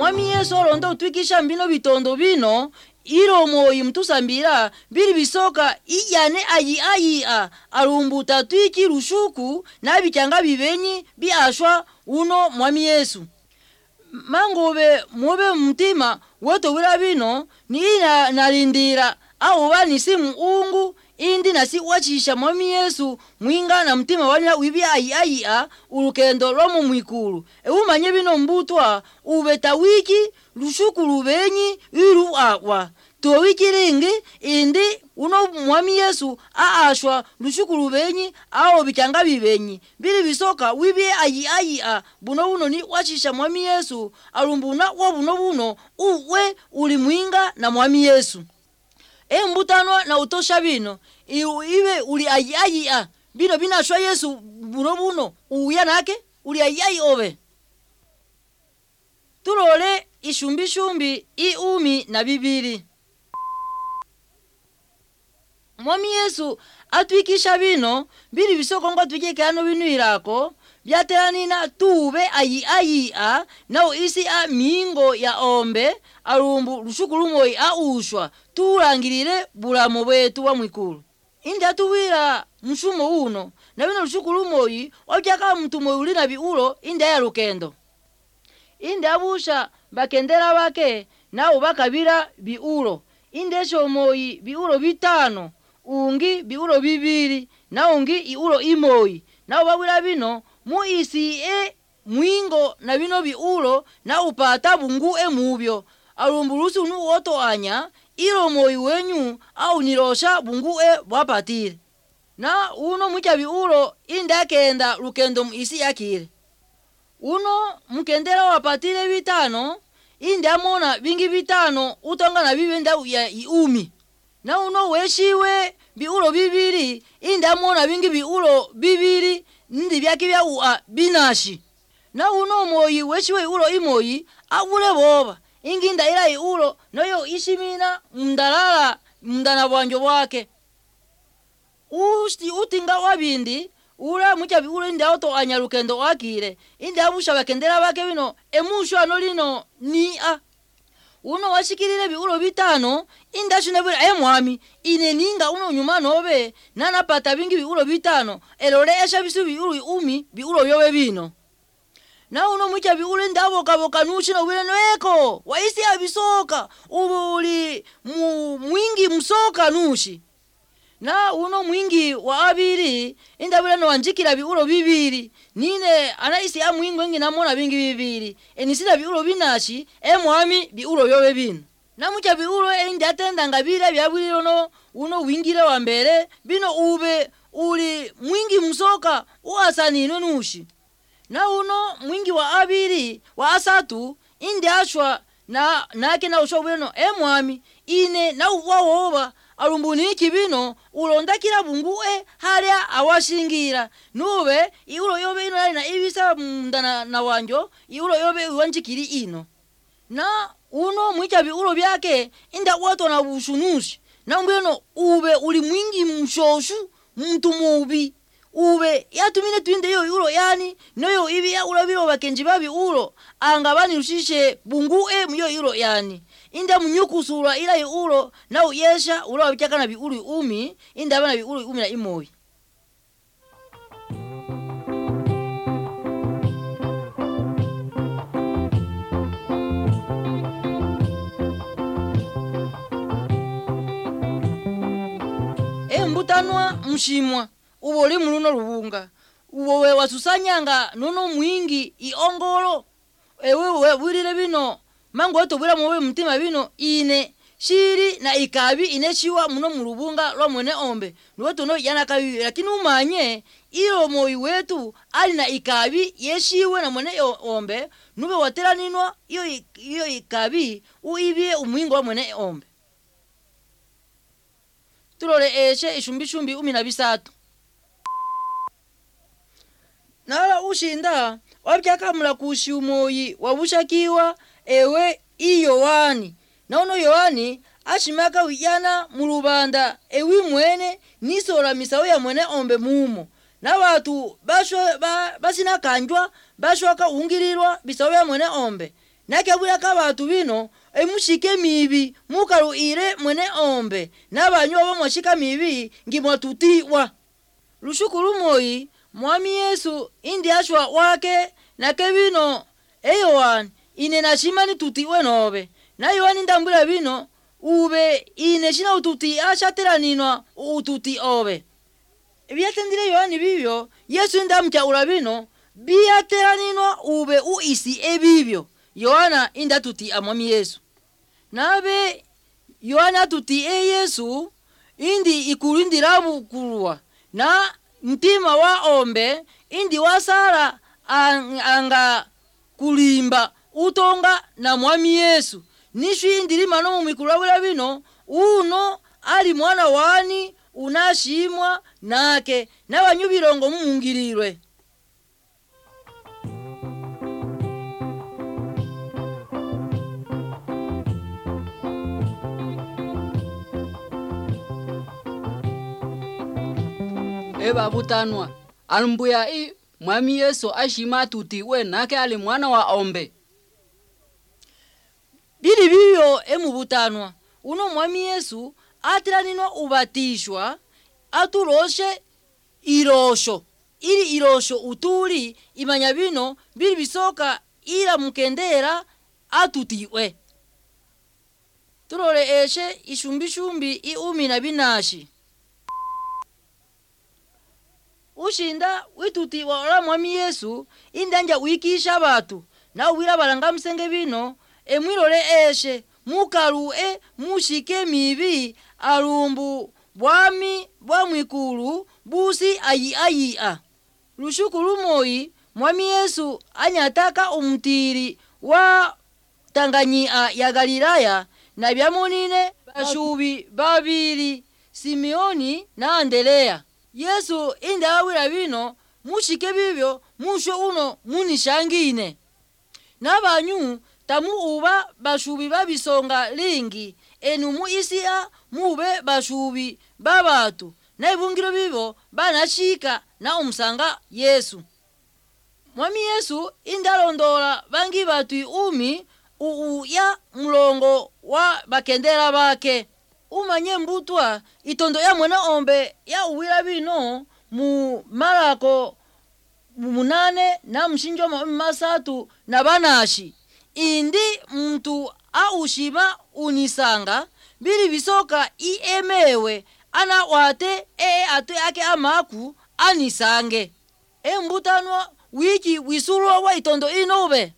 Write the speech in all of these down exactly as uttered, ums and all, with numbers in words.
mwami Yesu olonda utwikisha mbino bitondo bino ilo moyi mtusambira bili bisoka iyane ayi ayi a alumbuta twiki rushuku na bichanga bibenyi biashwa uno mwami Yesu. Mangobe mwobe mtima weto wila bino ni ina nalindira au wani simu ungu indi nasi wachisha mwami Yesu mwinga na mtima wanila wibi ayi ayi a ulukendo lomu mwikulu. Eumanye bino mbutwa ubeta wiki rushuku lubenyi ilu akwa. Tuwa wiki ringi indi uno mwami Yesu aashwa rushuku lubenyi ao bichanga bibenyi. Bili bisoka wibi ayi ayi a buno uno ni wachisha mwami Yesu alumbuna wabuno buno uwe uli mwinga na mwami Yesu. E mbutano na utosha bino iwe uli ayi ayi a bino binashwa Yesu buno buno uya nake uli ayi ayi obe. Tulole ishumbi shumbi iumi na bibiri. Mwami Yesu atwikisha bino bili bisoko ngo twikike ano binu irako byateranina tube ayi ayi a nao isi a mingo ya ombe alumbu rushuku lumoyi a ushwa turangirire bulamo bwetu wa mwikulu. Indi atuwira mshumo uno na bino rushuku lumoyi wakyaka mtu moyi uli na biulo indi ya lukendo. Indi abusha bakendera bake nao bakabira biulo. Indi esho moyi biulo bitano ungi biulo bibiri na ungi iulo imoyi. Nao babwira bino mu isi e mwingo na bino biulo na upata bungu e mubyo. Alumbulusu nu oto anya ilo moyi wenyu au nirosha bungu e wapatire. Na uno mwicha biulo inda kenda lukendo isi yakire. Uno mkendera wapatire bitano inda mona bingi bitano utonga na bibenda ya iumi. Na uno weshiwe biulo bibiri inda mona bingi biulo bibiri ndi byakibya ua binashi. Na uno moyi weshiwe ulo imoyi abule boba inginda ila iulo noyo ishimina mndalala mndana bwanjo bwake. Usti utinga wabindi ula mucha biulo indi auto anyalukendo wakire indi abusha bakendera bake bino emushwa no lino ni a. Uno washikirire biulo bitano indi ashunebura e mwami ine ninga uno nyuma nobe nana pata bingi biulo bitano elole esha bisu biulo umi biulo yobe bino. Na uno mwicha biulo indi aboka boka nushi no wile noeko waisi abisoka uli mu, mwingi msoka nushi. Na uno mwingi wa abiri inda wile no wanjikira biulo bibiri nine anaisi ya mwingo ingi namona bingi bibiri enisida biulo binashi e mwami biulo yobe bino. Na mwicha biulo e indi atenda ngabira biabwilo no uno wingire wa mbere bino ube uli mwingi msoka uasanino nushi. Na uno mwingi wa abiri wa asatu indi ashwa na nake na usho bino e mwami ine na uwawoba alumbuni kibino ulonda kila bungu e halia awashingira nube iulo yobe ino na ibisa mndana na wanjo iulo yobe wanjikiri ino. Na uno mwicha biulo byake inda wato na bushunushi na mbeno ube uli mwingi mshoshu mtu mubi ube yatumine twinde yo iulo yani noyo ibi ya ulabiro bakenji babi ulo angabani rushishe bungu e myo iulo yani inda mnyukusura ila iulo na uyesha ulo wabichaka na biulu umi inda bana biulu umi na imoyi. E mbutanwa mshimwa ubo li muluno lubunga ubo we wasusanyanga nono mwingi iongolo ewe we bulire bino mango oto bula mowe mtima bino ine shiri na ikabi ineshiwa muno mulubunga lwa mwene ombe nuwetu no yana kabi lakini umanye iyo moyi wetu ali na ikabi yeshiwe na mwene ombe nube watera ninwa iyo iyo ikabi uibie umwingo wa mwene ombe. Tulole eshe ishumbi shumbi umi na bisatu. Nala ushinda wabyakamula kushi umoyi wabushakiwa ewe Yohani. Na uno Yohani ashimaka wijana mulubanda ewi mwene nisola misawo ya mwene ombe mumo. Na watu basho ba, basina kanjwa bashwaka ungirirwa bisawo ya mwene ombe. nakabwira kabatu bino emushike mibi mukaruire mwene ombe nabanyu abo mwashika mibi ngimwatutiwa. Lushukuru moyi mwami Yesu indi ashwa wake nake bino eyowan ine nashimani tutiwe nobe na yohani ndambula bino ube ine shina ututi ashateranino ututi obe. Ebyatendile yohani bibyo Yesu ndamcha ulabino biyateranino ube uisi ebibyo Yohana inda tuti amwami Yesu. Nabe Yohana tuti e Yesu indi ikulindira bukulwa na mtima wa ombe indi wasara anga kulimba utonga na mwami Yesu. Nishwi indiri mano mumikulawela bino uno ali mwana wani unashimwa nake na banyubirongo mumungirirwe. Eba butanwa alumbuya i mwami Yesu ashima tutiwe nake ali mwana wa ombe. Bili biyo emu butanwa uno mwami Yesu atiranino ubatishwa aturoshe irosho ili irosho utuli imanya bino bili bisoka ila mukendera atutiwe. Turole eshe ishumbishumbi i umi na binashi. Ushinda wituti wa ola mwami Yesu indanja wikisha batu na uwira balanga msenge bino emwirole eshe mukaru e mushike mibi alumbu bwami bwamwikulu busi ayi ayi a. Lushukuru moyi mwami Yesu anyataka umtiri wa Tanganyika ya Galilaya na byamunine bashubi babiri Simeoni na Andrea. Yesu inda awira bino mushike bibyo musho uno munishangine. Nabanyu tamu uba bashubi babisonga lingi enu muisia mube bashubi babatu na ibungiro bibo banashika na umsanga Yesu. Mwami Yesu indalondola bangi batu umi uu ya mlongo wa bakendera bake. Umanye mbutwa itondo ya mwena ombe ya uwira bino mu Marako munane na mshinjo masatu na banashi. Indi mtu aushima unisanga bili bisoka iemewe ana wate ee ate ake amaku anisange. E mbutanwa wiki wisuruwa wa itondo inobe.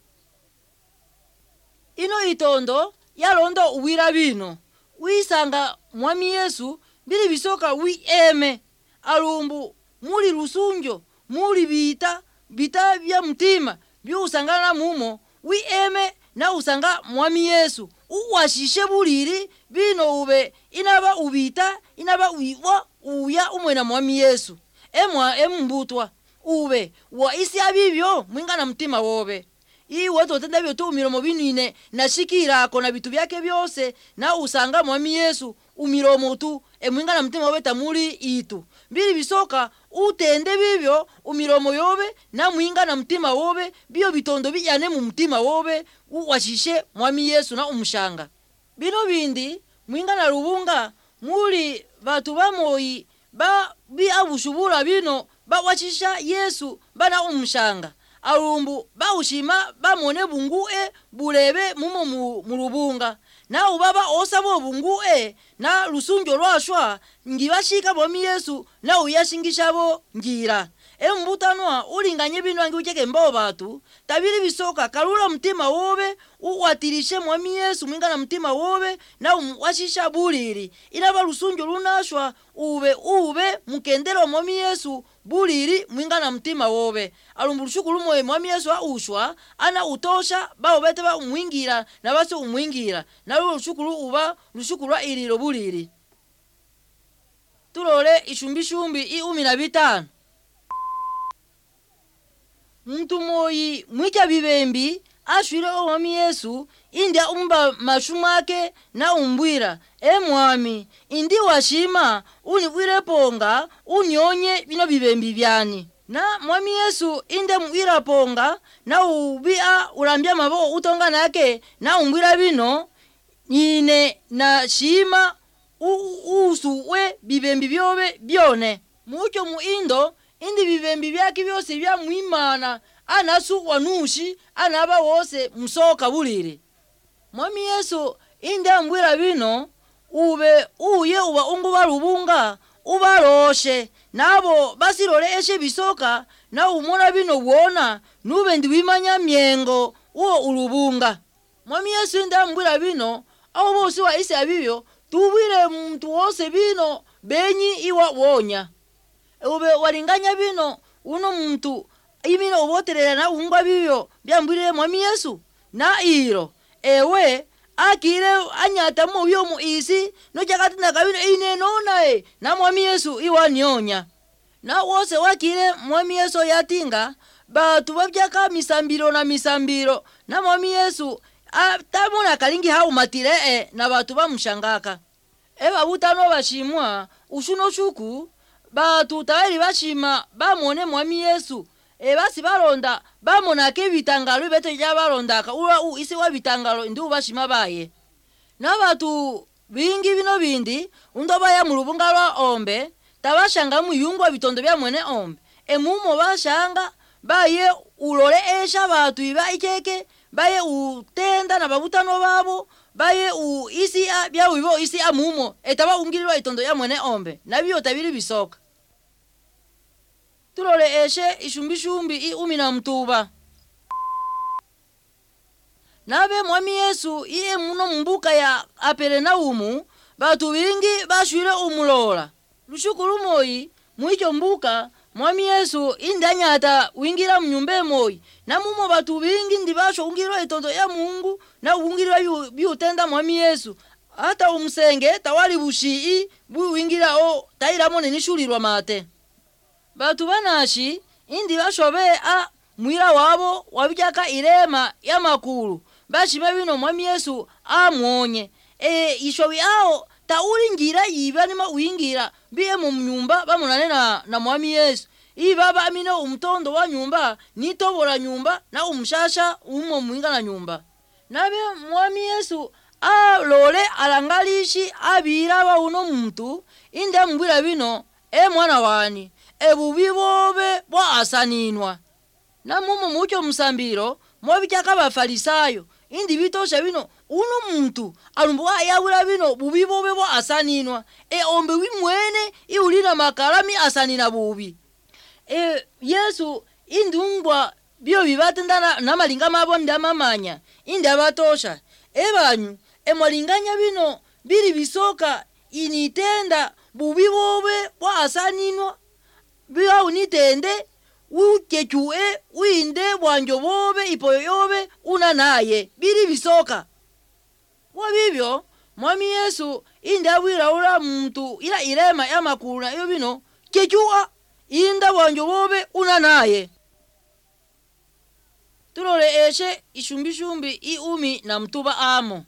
Ino itondo ya londo uwira bino. Wisanga mwami Yesu bili bisoka wi eme alumbu muli rusunjo muli bita bita bya mtima byusangana mumo wi eme na usanga mwami Yesu uwashishe buliri bino ube inaba ubita inaba uiwa uya umwena mwami Yesu emwa embutwa ube wa isi abibyo mwingana mtima wobe. Iwe totenda byo tu miromo binine nashikira ko na bitu byake byose na usanga mwami Yesu umiromo tu emwinga na mtima weta muri itu bili bisoka utende bibyo umiromo yobe na mwinga na mtima wobe biyo bitondo bijane mu mtima wobe uwashishe mwami Yesu na umushanga. Bino bindi mwinga na rubunga muri batu bamoyi ba bi abushubura bino ba washisha Yesu bana umushanga. Alumbu baushima bamone bungue bulebe mumo mu rubunga na ubaba osabo bungue na lusunjo lwashwa ngibashika bomi Yesu na uyashingishabo ngira. Embutanwa ulinganye bino angi ucheke mbobatu tabiri bisoka kalula mtima wobe uwatirishe mwami Yesu mwinga na mtima wobe na umwashisha buliri inaba lusunjo lunashwa ube ube mukendero mwami Yesu buliri mwinga na mtima wobe. Alumbu lushukuru mwe mwami Yesu wa ushwa ana utosha bao bete ba umwingira na basi umwingira na lushukuru uba lushukuru wa ililo buliri. Turole ishumbishumbi i umi na bitano. Mtu moyi mwika bibembi ashwile mwami Yesu india umba mashumake na umbwira e mwami indi washima unibwire ponga unyonye bino bibembi byani. na mwami Yesu inde mwira ponga na ubia ulambia mabo utonga nake na umbwira bino nyine na shima usuwe bibembi byobe byone mucyo muindo indi bibembi byaki byose bya mwimana anasu wanushi anaba wose musoka bulire. Mwami Yesu inde ambwira bino ube uye uba ungu barubunga ubaroshe nabo basirole eshe bisoka na umona bino wona nube ndi wimanya myengo uo urubunga. Mwami Yesu inde ambwira bino abo bose wa isi abibyo tubwire muntu wose bino benyi iwa wonya ube walinganya bino uno muntu ibino uboterera na ungwa bibyo byambwire mwami Yesu na iro ewe akire anyata mu byo mu isi no jakati na kabino ine nonae na mwami Yesu iwa nyonya na wose wakire mwami Yesu yatinga batu babyaka misambiro na misambiro na mwami Yesu atamuna kalingi hau matire e na batu bamushangaka eba butano bashimwa ushuno shuku batu taweli bashima bamone mwami Yesu e basi baronda bamona ke bitangalo beto ja barondaka ura u isi wa bitangalo ndi ubashima baye na batu bingi bino bindi undo baya mu rubunga rwa ombe tabashanga mu yungwa bitondo bya mwene ombe e mumo bashanga baye ulole esha batu iba ikeke baye utenda na babutano babo baye u isi a bya wibo isi amumo etaba ungilwa itondo ya mwene ombe nabyo tabiri bisoka tulole eshe ishumbi shumbi i umina mtuba nabe mwami Yesu iye muno mbuka ya Apernaumu batu bingi bashwire umulola lushukuru moyi mwicho mbuka mwami Yesu indanyata wingira mnyumbe moyi na mumo batu bingi ndibasho ungirwa itondo ya Mungu na ungirwa byutenda mwami Yesu hata umsenge tawali bushii bu wingira o tairamo nishulirwa mate batu banashi indi bashobe a mwira wabo wabyaka irema ya makuru bashime bino mwami Yesu amwonye e ishobi ao tauri ngira yibani ma wingira biye mu nyumba bamunane na, na mwami Yesu ibaba amino umtondo wa nyumba nitobora nyumba na umshasha umo mwinga na nyumba nabe mwami Yesu a lole alangalishi abira ba uno muntu inde mbwira bino e mwana wani ebubibobe bwa asaninwa na mumo mucho msambiro mwabichaka bafarisayo indi bitosha bino uno muntu alumbuwa yabura bino bubibobe bwa asaninwa e ombe wimwene iulina makarami asanina bubi e Yesu indumbwa byo bibatenda na malinga mabo ndamamanya indi abatosha ebanyu e malinganya bino biri bisoka initenda bubibobe bwa asaninwa biya unitende ukechue uinde bwanjo bobe ipoyo yobe una naye biri bisoka wabibyo mwami Yesu inda wira ura muntu ila irema ya makuna yo bino kechua inda bwanjo bobe una naye tulole eshe ishumbi shumbi i umi na mtuba amo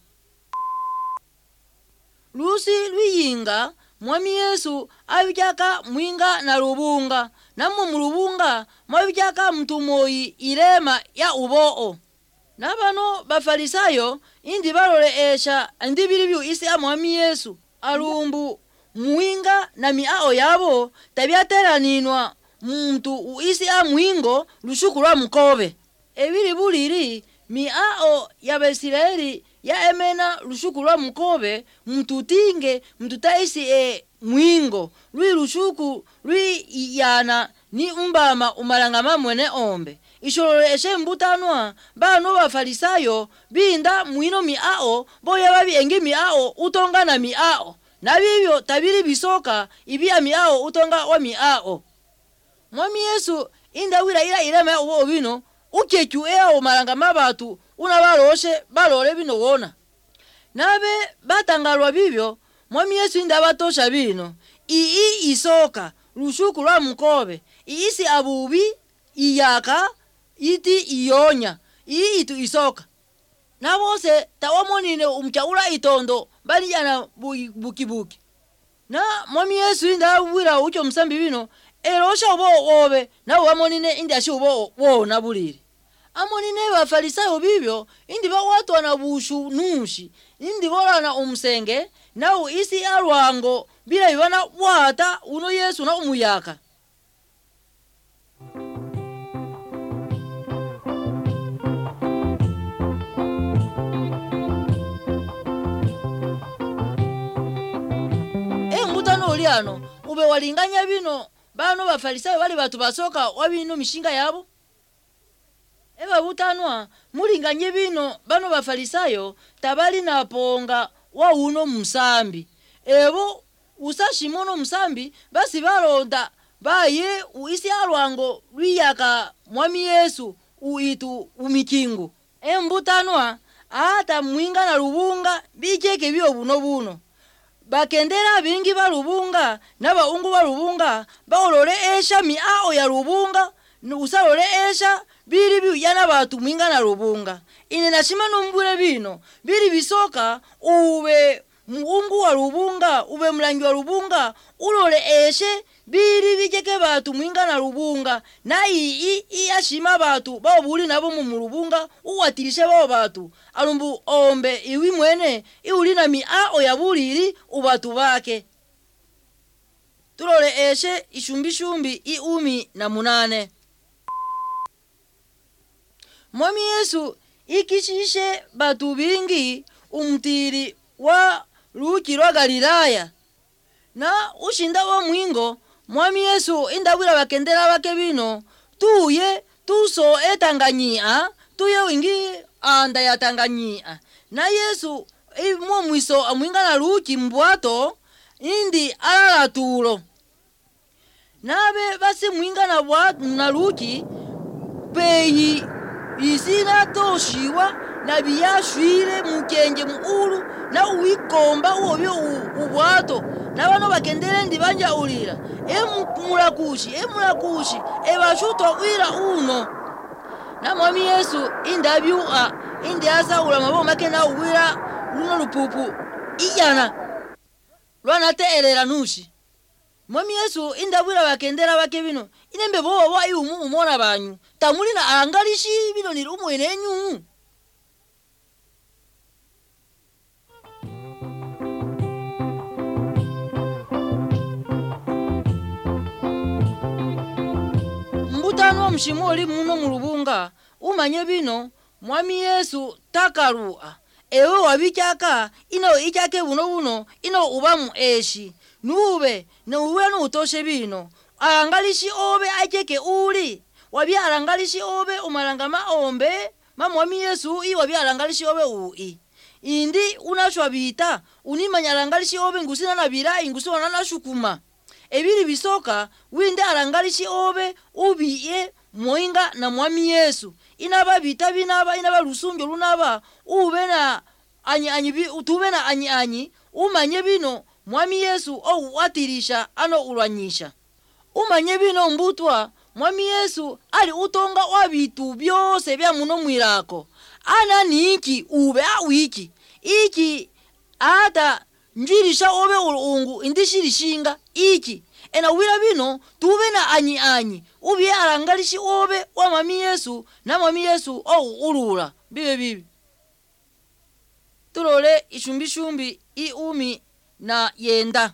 lusi luyinga mwami Yesu abijaka mwinga na rubunga namu murubunga mwabijaka mtumoyi irema ya uboo nabano bafarisayo indi barole esha indi bilibyu isi ya mwami Yesu alumbu mwinga na miao yabo tabyateraninwa muntu uisi ya mwingo lushukurwa mkobe ebili buliri miao ya Besireli ya emena lushukurwa mkobe mtutinge mtutaisi e mwingo lui lushuku lui yana ni umbama umalangama mwene ombe ishorole eshe mbutanwa bano bafarisayo binda mwino miao boya babi engi miao utonga na miao na bibyo tabiri bisoka ibia miao utonga wa miao mwami Yesu inda wira ila irema ubo bino ukechu eo malangama batu una baroshe balole bino wona nabe batangalwa bibyo mwami Yesu inda batosha bino ii isoka lushuku lwa mkobe iisi abubi iyaka iti iyonya ii itu isoka na bose tawamonine umchaula itondo bali jana bukibuki na mwami Yesu inda wira ucho msambi bino erosha ubo obe na wamonine indi ashi ubo wona buliri amonine bafarisayo bibyo indi bawatwa na bushu nushi indi borana umusenge nawo isi alwango bila ibana wata uno Yesu na umuyaka. E mbutano oliano ube walinganya bino bano bafarisayo bali batu basoka wabino mishinga yabo. Eba butanwa mulinganye bino bano bafarisayo tabali na ponga wa uno musambi ebo usashimono musambi basi balonda baye uisi alwango lwiyaka mwami Yesu uitu umikingu embutanwa ata mwinga na lubunga bijeke byo buno buno bakendera bingi balubunga naba ungu balubunga baolole esha miao ya lubunga usalole esha biri bi yana batu mwinga na lubunga ine nashima nombule bino biri bisoka ube mungu wa lubunga ube mlangi wa lubunga ulole eshe biri bijeke batu mwinga na lubunga na ii iyashima batu bao buli nabo mu lubunga uwatirishe bao batu alumbu ombe iwi mwene iuli na miao ya buliri ubatu bake tulole eshe ishumbi shumbi iumi na munane. Mwami Yesu ikishishe batu bingi umtiri wa luki lwa Galilaya na ushinda wa mwingo mwami Yesu indabwira bakendera bake bino tuye tuso etanganyia tuye wingi anda ya Tanganyia na Yesu imwo mwiso amwinga na luki mbwato indi alala tulo nabe basi mwinga na bwato na luki peyi isina toshiwa na biyashwire mukenge muulu na uwikomba uwobyo ubwato na bano bakendere ndi banja ulira emulakushi emulakushi ebashuto wira uno na mwami Yesu indabyuka indi asaula mabo make na uwira luno lupupu iyana lwana teelera nushi mwami Yesu indabwira bakendera bake bino inembe bo bo ayumu umona banyu tamuli na angalishi bino ni rumwenenyu. Mbutano mshimoli muno mulubunga umanye bino mwami Yesu takarua ewe wabichaka ino ichake buno buno ino ubamu eshi nube ne uwe no utoshe bino arangalishi obe acheke uli wabi arangalishi obe umalangama ombe mamwami Yesu i wabi arangalishi obe ui indi unashwa bita unimanya arangalishi obe ngusina na bira ingusona na shukuma ebiri bisoka winde arangalishi obe ubiye moinga na mwami Yesu inaba bita binaba inaba lusumjo lunaba ube na anyi anyi utube na anyi anyi umanye bino mwami Yesu o watirisha ano ulwanyisha umanye bino mbutwa mwami Yesu ali utonga wabitu byose bya muno mwirako ana niki ube awiki iki ata njirisha obe ulungu indishirishinga iki ena wira bino tube na anyi anyi ubi arangalishi obe wa mwami Yesu na mwami Yesu o ulula bibe bibi tulole ishumbi shumbi iumi na yenda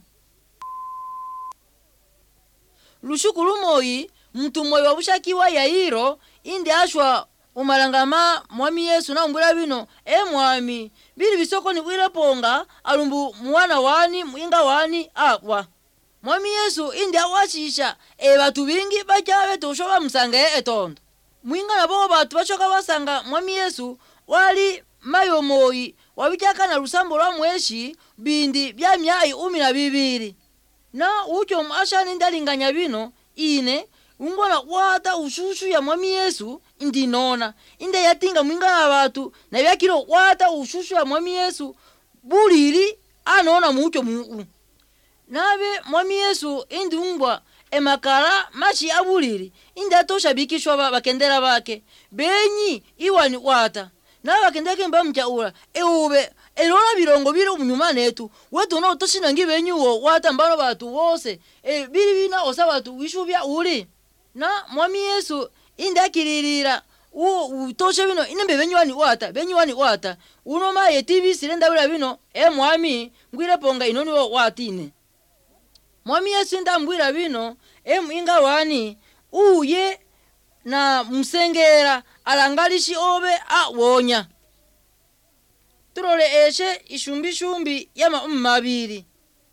lushukuru moyi mtu moyi wabushakiwa Yairo indi ashwa umalangama mwami Yesu na mbura bino e mwami bili bisoko ni bwire ponga alumbu mwana wani mwinga wani akwa mwami Yesu indi awashisha e batu bingi bajawe toshoka musange etondo mwinga nabo batu bachoka basanga mwami Yesu wali mayo moyi wabichaka na lusambo lwa mweshi bindi bya myai umi na bibiri na ucho mwashani ndalinganya bino ine ungona wata ushushu ya mwami Yesu indinona inde yatinga mwinga na batu na byakiro wata ushushu ya mwami Yesu buliri anona mucho mu nabe mwami Yesu indi ungwa emakara machi abuliri inde atosha bikishwa bakendera bake benyi iwani wata na bakendeke mba mchaula eube elona bilongo bili umunyuma netu wetu no toshinangi benyuwo watambalo batu wose e bili bina osa batu wishubya uli na mwami Yesu indakililira u utoshe bino inembe benywani wata benywani wata uno ma yetibi silenda bila bino e mwami ngwire ponga inoni wo watine mwami Yesu ndambwira bino e mwinga wani uye na msengera alangalishi obe a wonya turole eshe ishumbi shumbi yama umabiri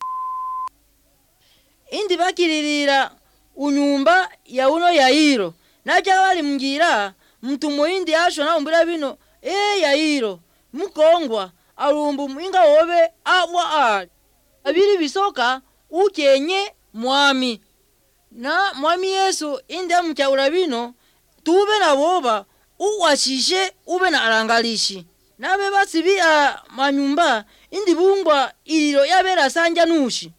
indi bakililira unyumba ya uno Yairo naja wali mngira mtu muindi asho na umbira bino e Yairo mukongwa alumbu mwinga obe abwa ali abiri bisoka ukenye mwami na mwami Yesu inde mchaula bino tube na boba uwashishe ube na alangalishi nabe basibi a manyumba indi bungwa ililo yabera sanja nushi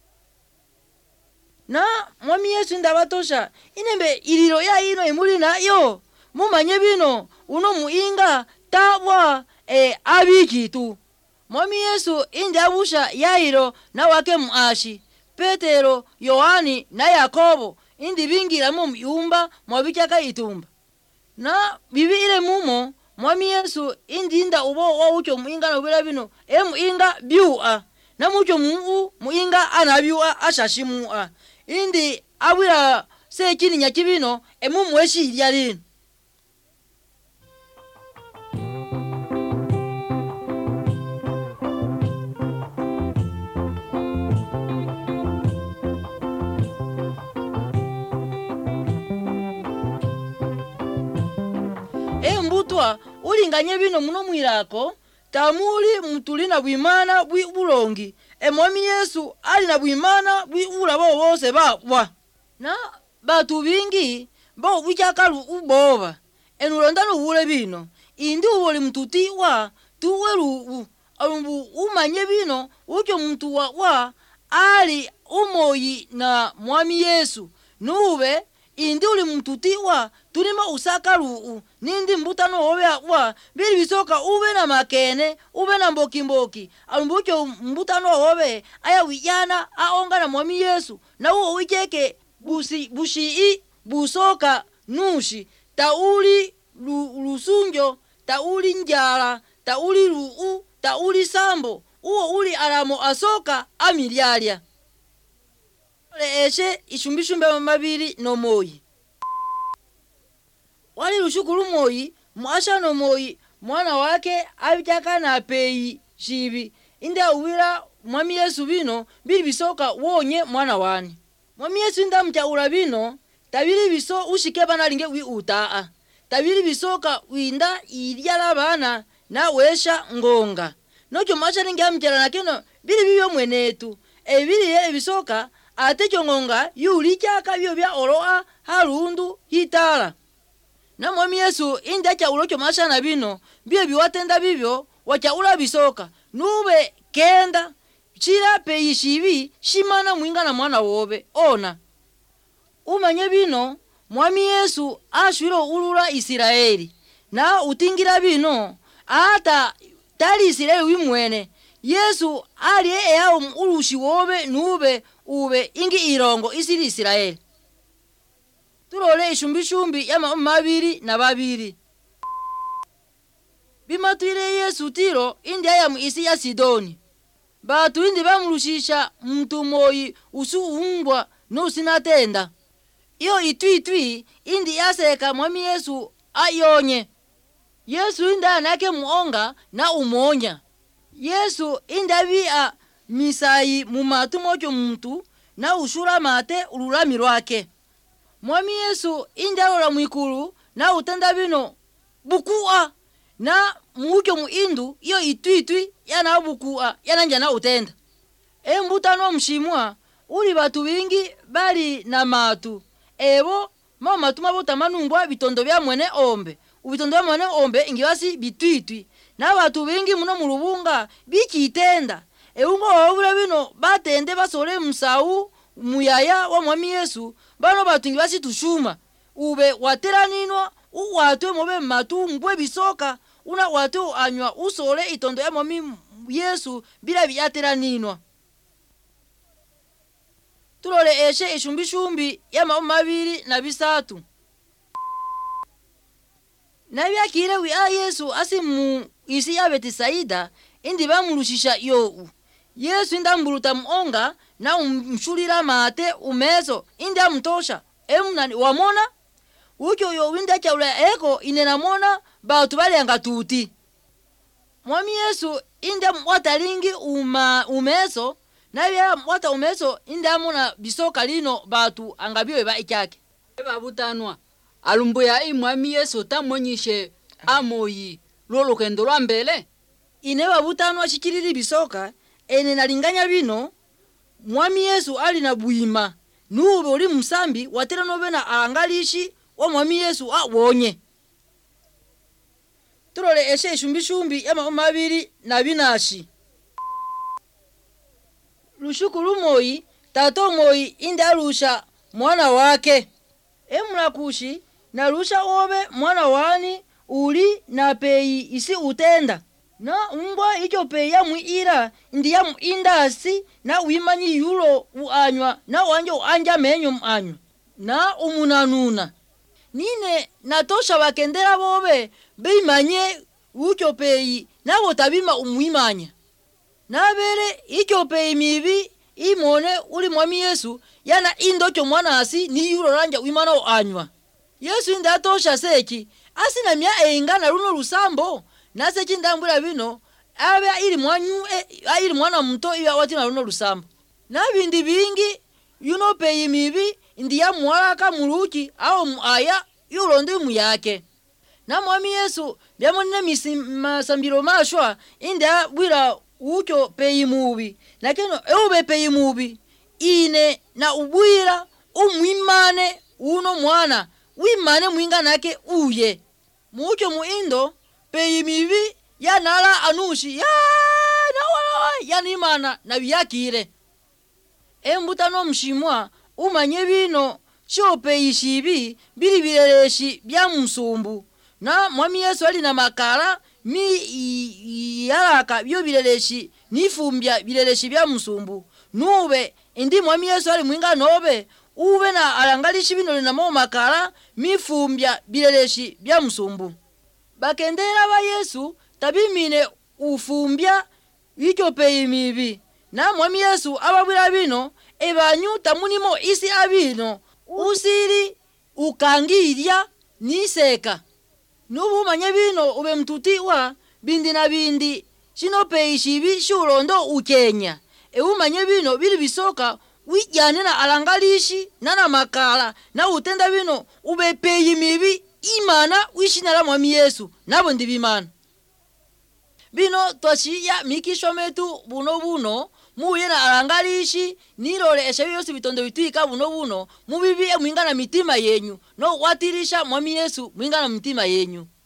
na mwami Yesu ndabatosha inembe ililo ya ino imuli na yo mumanye bino uno muinga tabwa e abiki tu mwami Yesu indi abusha Yairo na wake muashi Petero Yohani na Yakobo indi bingira mu yumba mwabichaka itumba na bibi ile mumo mwami Yesu indi inda ubo wa ucho muinga na ubira bino e muinga biua na mucho mu muinga anabiua ashashimua indi abira se kini nyakibino e mumweshi lyalino embutwa ulinganye bino muno mwirako tamuli mutulina bwimana bwi bulongi e mwami Yesu ali na bwimana bwi ulabo bose babwa na batu bingi bo bwichakalu uboba enulondano ule bino indi uboli mtutiwa tuwelu alumbu umanye bino ucho mtu wa, wa ali umoyi na mwami Yesu nube indi uli mtutiwa tulima usakalu nindi mbutano obe wa bili bisoka ube na makene ube na mboki mboki alumbucho mbutano obe aya wijana aonga na mwami Yesu na uo wicheke busi bushi busoka nushi tauli lu, lusunjo tauli njala tauli luu tauli sambo uo uli alamo asoka amilialia eshe ishumbishumbe mabiri no moyi wali lushukuru moyi mwasha no moyi mwana wake abichaka na peyi shibi inde uwira mwami Yesu bino bili bisoka wonye mwana wani mwami Yesu inda mchaula bino tabili biso ushikeba na linge wi utaa tabili bisoka winda ilyala bana na wesha ngonga nocho masha linge amchala na kino bili bibyo mwenetu e bili ye bisoka ate chongonga yuli chaka byo bya oroa harundu hitala na mwami Yesu inda cha ulocho masha na bino byo biwatenda bibyo wachaula bisoka nube kenda chira peyishibi shimana mwinga na mwana wobe ona umanye bino mwami Yesu ashwiro ulula Israeli na utingira bino ata tali Israeli wimwene Yesu ali eya ulushi wobe nube ube ingi irongo isiri Israeli turole ishumbi shumbi yama mabiri na babiri bimatwire Yesu tiro indi aya mu isi ya Sidoni batu indi bamulushisha mtu moyi usu umbwa nusinatenda iyo itwitwi indi yaseka mwami Yesu ayonye Yesu inda nake muonga na umonya Yesu inda bia misayi mumatu mocho mtu na ushura mate ululami lwake mwami Yesu inda lola mwikulu na utenda bino bukua na mucho muindu iyo itwitwi yana bukua yana njana utenda embutano mshimwa uli batu bingi bali na matu ebo mama matuma bota manumbwa bitondo bya mwene ombe ubitondo bya mwene ombe ingiwasi bitwitwi na batu bingi muno mulubunga bikitenda eungo wabula bino batende basole musau muyaya wa mwami Yesu bano batu ingiwasi tushuma ube wateraninwa uwatwe mobe matu mbwe bisoka una watu anywa usole itondo ya mwami Yesu bila byateraninwa. Tulole eshe ishumbishumbi ya mabiri na bisatu. Nabyakire wi a Yesu asimu isi ya Betisaida indi bamulushisha yo. Yesu indambuluta muonga na umshulira mate umezo indi amtosha. Emuna wamona ucho yo winda chaula eko inenamona batu balenga tuti. Mwami Yesu indi mwatalingi uma umezo na bya mwata umezo indi amuna bisoka lino batu angabiwe ba ikyake. Eba butanwa alumbuya i mwami Yesu tamonyishe amoyi lolukendo lwa mbele. Ineba butanwa chikiriri bisoka ene nalinganya bino mwami Yesu ali na buima nube uli musambi watera nobe na angalishi wa mwami Yesu awonye. Tulole eshe shumbishumbi ya mabiri na binashi. Lushukuru moyi tato moyi inda rusha mwana wake. Emula kushi na rusha obe mwana wani uli na peyi isi utenda. Na umbwa icho peyi ya muira indi ya muindasi na uimanyi yulo uanywa na wanje uanja menyo muanywa. Na umunanuna. Nine natosha wakendera bobe beimanye ucho peyi na wotabima umuimanya. Na bere icho peyi mibi imone uli mwami Yesu yana indocho mwana asi ni yulo ranja uimana uanywa. Yesu inda atosha seki asina mya einga na runo lusambo na seki ndambula bino abe ili mwanyu e, ili mwana mto iya wati na runo lusambo. Na bindi bingi yuno peyi mibi indi ya mwalaka muluki au muaya yulo ndi muyake. Na mwami Yesu byamonne masambiro mashwa inda bwira ucho peyi mubi. Na keno eube peyi mubi ine na ubwira umwimane uno mwana wimane mwinga nake uye. Mucho muindo peyi mibi ya nala anushi ya na wala ya nimana na biyakire. Embuta no mshimwa umanye bino cho peyi shibi bili bileleshi bya musumbu. Na mwami Yesu ali na makala mi yaraka byo bileleshi nifumbya bileleshi bya musumbu. Nube indi mwami Yesu ali mwinga nobe ube na alangalishi bino na mo makala mifumbya bileleshi bya musumbu. Bakendera ba Yesu tabimine ufumbya icho peyi mibi. Na mwami Yesu ababwira bino ebanyu tamunimo isi abino usiri ukangirya niseka. Nubu manye bino ube mtutiwa bindi na bindi shino peyi shibi shulondo ukenya. E umanye bino bili bisoka wijane na alangalishi nana makala na utenda bino ube peyi mibi imana wishinala mwami Yesu nabo ndi bimana. Bino twashiya mikisho metu buno buno muye na alangalishi nilole eshebi yosi bitondo bitwika buno buno mubibi mwingana mitima yenyu no watirisha mwami Yesu mwingana mitima yenyu.